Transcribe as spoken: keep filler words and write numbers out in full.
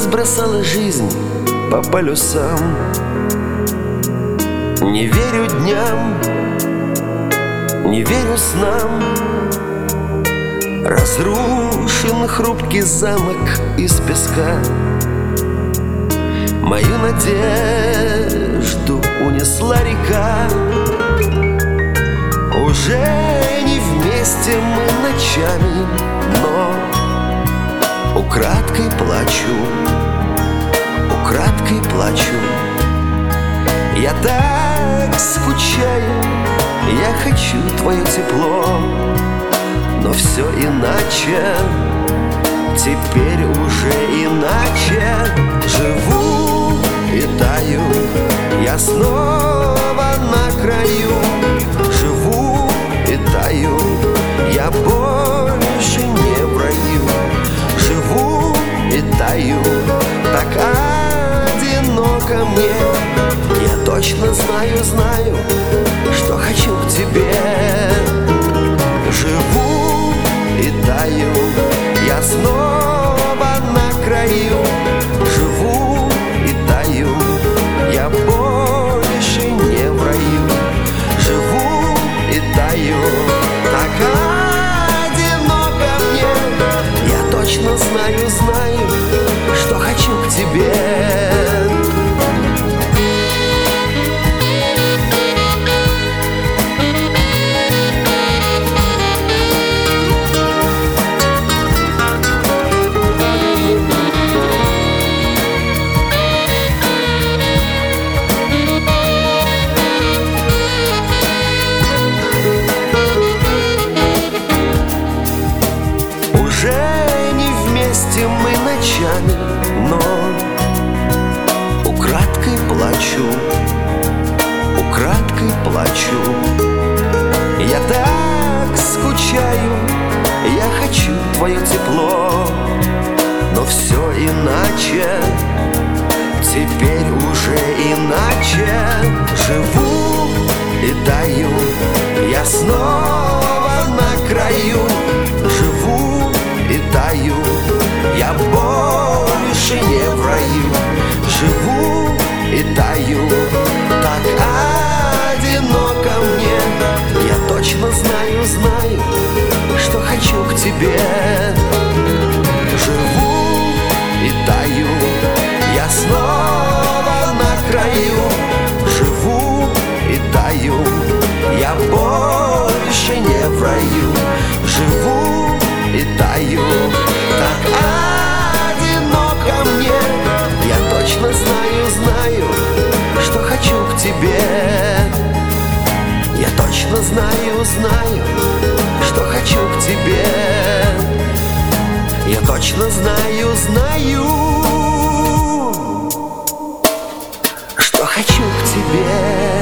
разбросала жизнь по полюсам. Не верю дням, не верю снам. Разрушен хрупкий замок из песка. Мою надежду унесла река. Уже не вместе мы ночами, но украдкой плачу, украдкой плачу. Я так скучаю, я хочу твое тепло, но все иначе, теперь уже иначе. Живу и таю, я снова на краю. Живу и таю, я больше не в раю. Живу и таю, так одиноко мне. Я точно знаю, знаю, что хочу к тебе. Живу и таю, я снова на краю. Живу и таю, я больше не в раю. Живу и таю, так одиноко мне. Я точно знаю, знаю, что хочу к тебе. Мы ночами, но украдкой плачу, украдкой плачу. Я так скучаю, я хочу твое тепло, но все иначе, теперь уже иначе. Живу и таю, я снова на краю. Живу и таю, я больше не в раю. Живу и таю, так одиноко мне. Я точно знаю, знаю, что хочу к тебе. Живу и таю, я снова на краю. Живу и таю, я больше не в раю. Живу и таю, так одиноко мне. Я точно знаю, знаю, что хочу к тебе. Я точно знаю, знаю, что хочу к тебе. Я точно знаю, знаю, что хочу к тебе.